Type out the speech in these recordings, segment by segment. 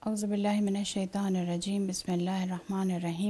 اعوذ باللہ من الشیطان الرجیم، بسم اللہ الرحمن الرحیم۔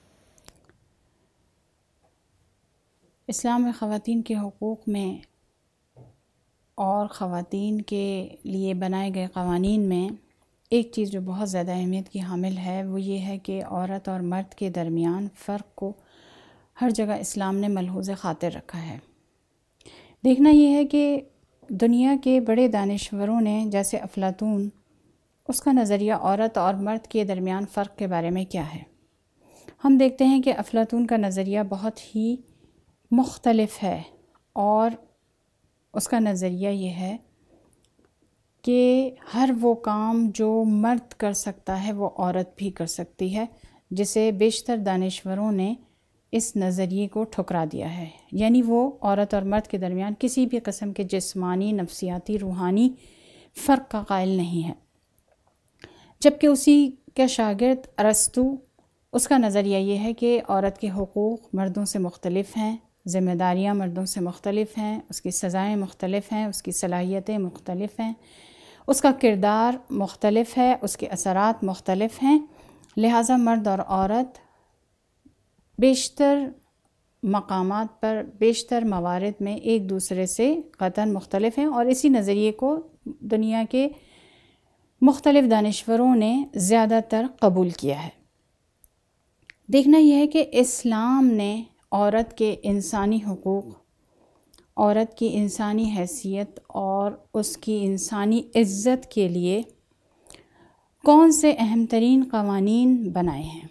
اسلام میں خواتین کے حقوق میں اور خواتین کے لیے بنائے گئے قوانین میں ایک چیز جو بہت زیادہ اہمیت کی حامل ہے وہ یہ ہے کہ عورت اور مرد کے درمیان فرق کو ہر جگہ اسلام نے ملحوظ خاطر رکھا ہے۔ دیکھنا یہ ہے کہ دنیا کے بڑے دانشوروں نے، جیسے افلاطون، اس کا نظریہ عورت اور مرد کے درمیان فرق کے بارے میں کیا ہے۔ ہم دیکھتے ہیں کہ افلاطون کا نظریہ بہت ہی مختلف ہے، اور اس کا نظریہ یہ ہے کہ ہر وہ کام جو مرد کر سکتا ہے وہ عورت بھی کر سکتی ہے، جسے بیشتر دانشوروں نے اس نظریے کو ٹھکرا دیا ہے۔ یعنی وہ عورت اور مرد کے درمیان کسی بھی قسم کے جسمانی، نفسیاتی، روحانی فرق کا قائل نہیں ہے، جبکہ اسی کا شاگرد ارسطو، اس کا نظریہ یہ ہے کہ عورت کے حقوق مردوں سے مختلف ہیں، ذمہ داریاں مردوں سے مختلف ہیں، اس کی سزائیں مختلف ہیں، اس کی صلاحیتیں مختلف ہیں، اس کا کردار مختلف ہے، اس کے اثرات مختلف ہیں، لہٰذا مرد اور عورت بیشتر مقامات پر، بیشتر موارد میں ایک دوسرے سے قطعاً مختلف ہیں، اور اسی نظریے کو دنیا کے مختلف دانشوروں نے زیادہ تر قبول کیا ہے۔ دیکھنا یہ ہے کہ اسلام نے عورت کے انسانی حقوق، عورت کی انسانی حیثیت اور اس کی انسانی عزت کے لیے کون سے اہم ترین قوانین بنائے ہیں۔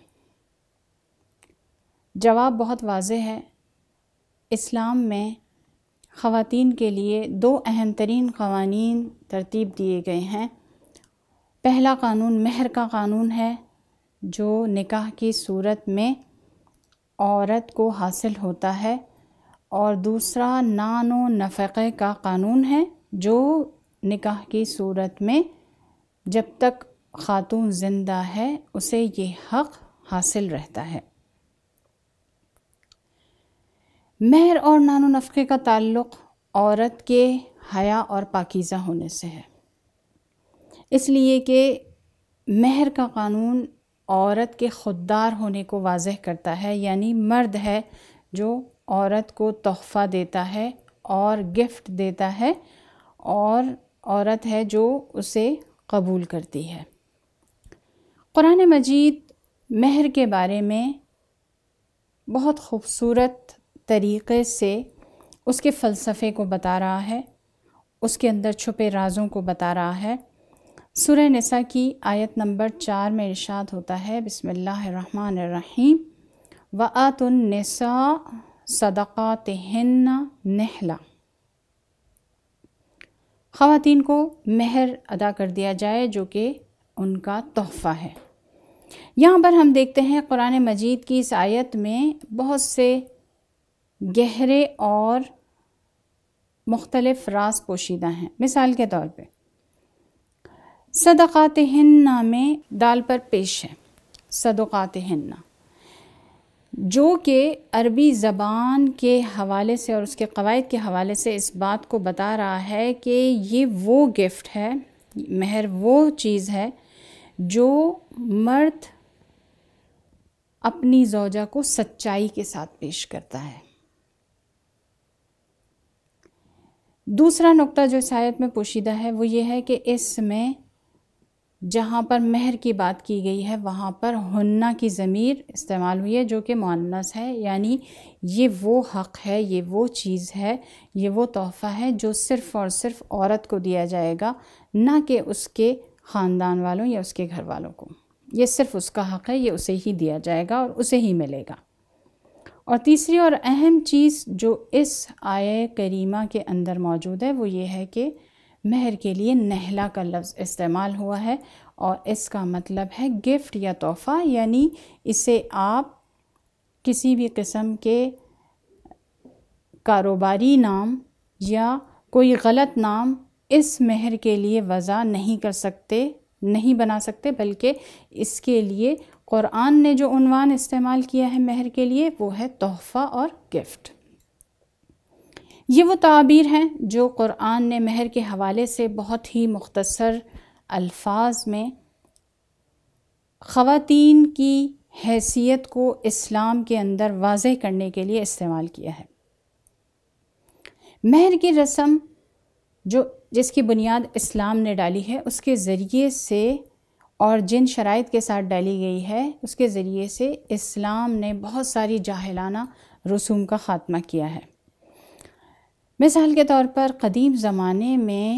جواب بہت واضح ہے۔ اسلام میں خواتین کے لیے دو اہم ترین قوانین ترتیب دیے گئے ہیں۔ پہلا قانون مہر کا قانون ہے، جو نکاح کی صورت میں عورت کو حاصل ہوتا ہے، اور دوسرا نان و نفقے کا قانون ہے، جو نکاح کی صورت میں جب تک خاتون زندہ ہے اسے یہ حق حاصل رہتا ہے۔ مہر اور نان و نفقے کا تعلق عورت کے حیا اور پاکیزہ ہونے سے ہے، اس لیے کہ مہر کا قانون عورت کے خوددار ہونے کو واضح کرتا ہے، یعنی مرد ہے جو عورت کو تحفہ دیتا ہے اور گفٹ دیتا ہے، اور عورت ہے جو اسے قبول کرتی ہے۔ قرآن مجید مہر کے بارے میں بہت خوبصورت طریقے سے اس کے فلسفے کو بتا رہا ہے، اس کے اندر چھپے رازوں کو بتا رہا ہے۔ سورہ نساء کی آیت نمبر 4 میں ارشاد ہوتا ہے، بسم اللہ الرحمن الرحیم، وَآتُوا النِّسَاءَ صَدَقَاتِهِنَّ نِحْلَةً، خواتین کو مہر ادا کر دیا جائے جو کہ ان کا تحفہ ہے۔ یہاں پر ہم دیکھتے ہیں قرآن مجید کی اس آیت میں بہت سے گہرے اور مختلف راز پوشیدہ ہیں۔ مثال کے طور پہ صدقاتہن میں دال پر پیش ہے، صدقاتہن، جو کہ عربی زبان کے حوالے سے اور اس کے قواعد کے حوالے سے اس بات کو بتا رہا ہے کہ یہ وہ گفٹ ہے، مہر وہ چیز ہے جو مرد اپنی زوجہ کو سچائی کے ساتھ پیش کرتا ہے۔ دوسرا نقطہ جو اس آیت میں پوشیدہ ہے وہ یہ ہے کہ اس میں جہاں پر مہر کی بات کی گئی ہے وہاں پر ہنہ کی ضمیر استعمال ہوئی ہے، جو کہ مؤنث ہے، یعنی یہ وہ حق ہے، یہ وہ چیز ہے، یہ وہ تحفہ ہے جو صرف اور صرف عورت کو دیا جائے گا، نہ کہ اس کے خاندان والوں یا اس کے گھر والوں کو۔ یہ صرف اس کا حق ہے، یہ اسے ہی دیا جائے گا اور اسے ہی ملے گا۔ اور تیسری اور اہم چیز جو اس آیہ کریمہ کے اندر موجود ہے وہ یہ ہے کہ مہر کے لیے نحلہ کا لفظ استعمال ہوا ہے، اور اس کا مطلب ہے گفٹ یا تحفہ، یعنی اسے آپ کسی بھی قسم کے کاروباری نام یا کوئی غلط نام اس مہر کے لیے وضع نہیں کر سکتے، نہیں بنا سکتے، بلکہ اس کے لیے قرآن نے جو عنوان استعمال کیا ہے مہر کے لیے وہ ہے تحفہ اور گفٹ۔ یہ وہ تعابیر ہیں جو قرآن نے مہر کے حوالے سے بہت ہی مختصر الفاظ میں خواتین کی حیثیت کو اسلام کے اندر واضح کرنے کے لیے استعمال کیا ہے۔ مہر کی رسم جس کی بنیاد اسلام نے ڈالی ہے، اس کے ذریعے سے اور جن شرائط کے ساتھ ڈالی گئی ہے اس کے ذریعے سے اسلام نے بہت ساری جاہلانہ رسوم کا خاتمہ کیا ہے۔ مثال کے طور پر قدیم زمانے میں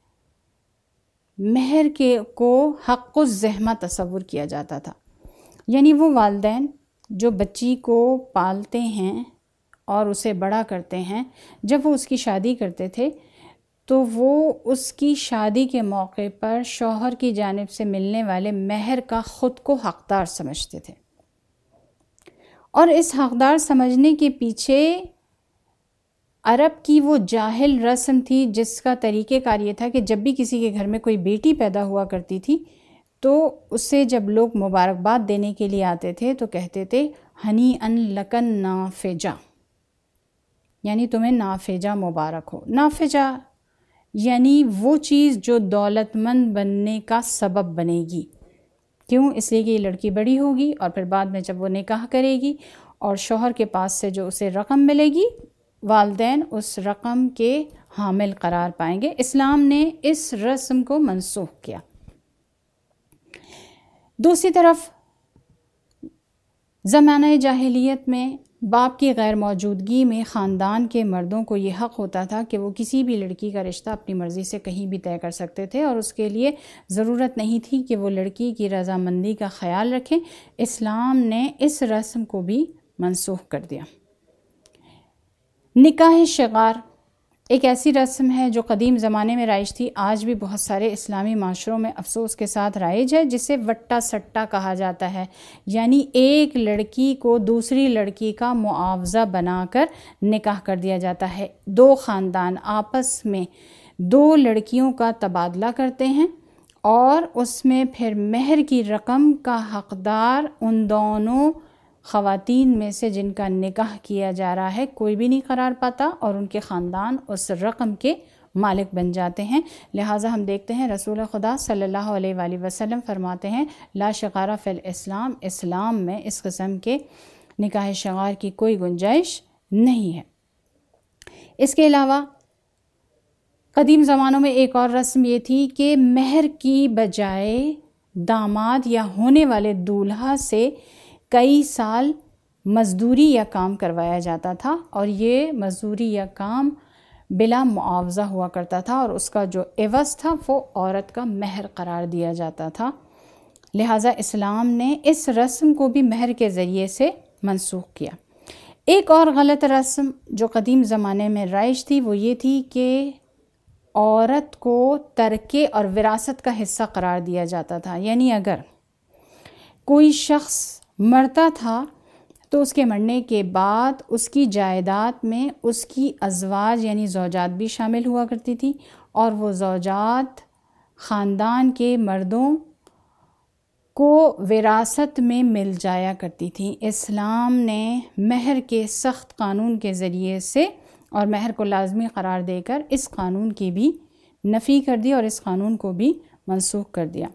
مہر کو حق الزحمہ تصور کیا جاتا تھا، یعنی وہ والدین جو بچی کو پالتے ہیں اور اسے بڑا کرتے ہیں، جب وہ اس کی شادی کرتے تھے تو وہ اس کی شادی کے موقع پر شوہر کی جانب سے ملنے والے مہر کا خود کو حقدار سمجھتے تھے، اور اس حقدار سمجھنے کے پیچھے عرب کی وہ جاہل رسم تھی جس کا طریقہ کار یہ تھا کہ جب بھی کسی کے گھر میں کوئی بیٹی پیدا ہوا کرتی تھی تو اسے جب لوگ مبارکباد دینے کے لیے آتے تھے تو کہتے تھے ہنی ان لکن نافجہ، یعنی تمہیں نافجہ مبارک ہو۔ نافجہ یعنی وہ چیز جو دولت مند بننے کا سبب بنے گی۔ کیوں؟ اس لیے کہ یہ لڑکی بڑی ہوگی اور پھر بعد میں جب وہ نکاح کرے گی اور شوہر کے پاس سے جو اسے رقم ملے گی، والدین اس رقم کے حامل قرار پائیں گے۔ اسلام نے اس رسم کو منسوخ کیا۔ دوسری طرف زمانہ جاہلیت میں باپ کی غیر موجودگی میں خاندان کے مردوں کو یہ حق ہوتا تھا کہ وہ کسی بھی لڑکی کا رشتہ اپنی مرضی سے کہیں بھی طے کر سکتے تھے، اور اس کے لیے ضرورت نہیں تھی کہ وہ لڑکی کی رضامندی کا خیال رکھیں۔ اسلام نے اس رسم کو بھی منسوخ کر دیا۔ نکاح شغار ایک ایسی رسم ہے جو قدیم زمانے میں رائج تھی، آج بھی بہت سارے اسلامی معاشروں میں افسوس کے ساتھ رائج ہے، جسے وٹا سٹا کہا جاتا ہے، یعنی ایک لڑکی کو دوسری لڑکی کا معاوضہ بنا کر نکاح کر دیا جاتا ہے۔ دو خاندان آپس میں دو لڑکیوں کا تبادلہ کرتے ہیں اور اس میں پھر مہر کی رقم کا حقدار ان دونوں خواتین میں سے جن کا نکاح کیا جا رہا ہے کوئی بھی نہیں قرار پاتا، اور ان کے خاندان اس رقم کے مالک بن جاتے ہیں۔ لہٰذا ہم دیکھتے ہیں رسول خدا صلی اللہ علیہ وآلہ وسلم فرماتے ہیں لا شغار فی الاسلام، اسلام میں اس قسم کے نکاح شغار کی کوئی گنجائش نہیں ہے۔ اس کے علاوہ قدیم زمانوں میں ایک اور رسم یہ تھی کہ مہر کی بجائے داماد یا ہونے والے دولہا سے کئی سال مزدوری یا کام کروایا جاتا تھا، اور یہ مزدوری یا کام بلا معاوضہ ہوا کرتا تھا، اور اس کا جو عوض تھا وہ عورت کا مہر قرار دیا جاتا تھا۔ لہٰذا اسلام نے اس رسم کو بھی مہر کے ذریعے سے منسوخ کیا۔ ایک اور غلط رسم جو قدیم زمانے میں رائج تھی وہ یہ تھی کہ عورت کو ترکے اور وراثت کا حصہ قرار دیا جاتا تھا، یعنی اگر کوئی شخص مرتا تھا تو اس کے مرنے کے بعد اس کی جائیداد میں اس کی ازواج یعنی زوجات بھی شامل ہوا کرتی تھی، اور وہ زوجات خاندان کے مردوں کو وراثت میں مل جایا کرتی تھیں۔ اسلام نے مہر کے سخت قانون کے ذریعے سے اور مہر کو لازمی قرار دے کر اس قانون کی بھی نفی کر دی اور اس قانون کو بھی منسوخ کر دیا۔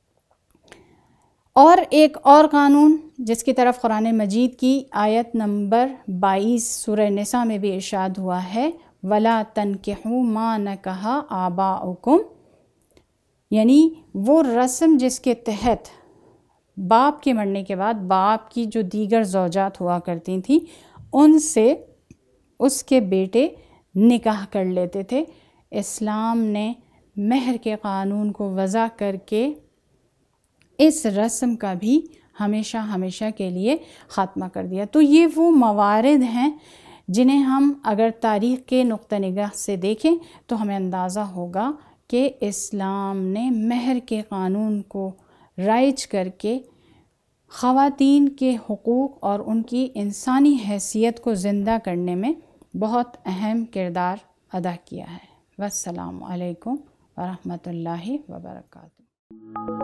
اور ایک اور قانون جس کی طرف قرآن مجید کی آیت نمبر 22 سورہ نساء میں بھی ارشاد ہوا ہے وَلَا تَنْكِحُوا مَا نَكَحَ آبَاؤُكُمْ، یعنی وہ رسم جس کے تحت باپ کے مرنے کے بعد باپ کی جو دیگر زوجات ہوا کرتی تھیں ان سے اس کے بیٹے نکاح کر لیتے تھے۔ اسلام نے مہر کے قانون کو وضع کر کے اس رسم کا بھی ہمیشہ ہمیشہ کے لیے خاتمہ کر دیا۔ تو یہ وہ موارد ہیں جنہیں ہم اگر تاریخ کے نقطہ نگاہ سے دیکھیں تو ہمیں اندازہ ہوگا کہ اسلام نے مہر کے قانون کو رائج کر کے خواتین کے حقوق اور ان کی انسانی حیثیت کو زندہ کرنے میں بہت اہم کردار ادا کیا ہے۔ والسلام علیکم ورحمۃ اللہ وبرکاتہ۔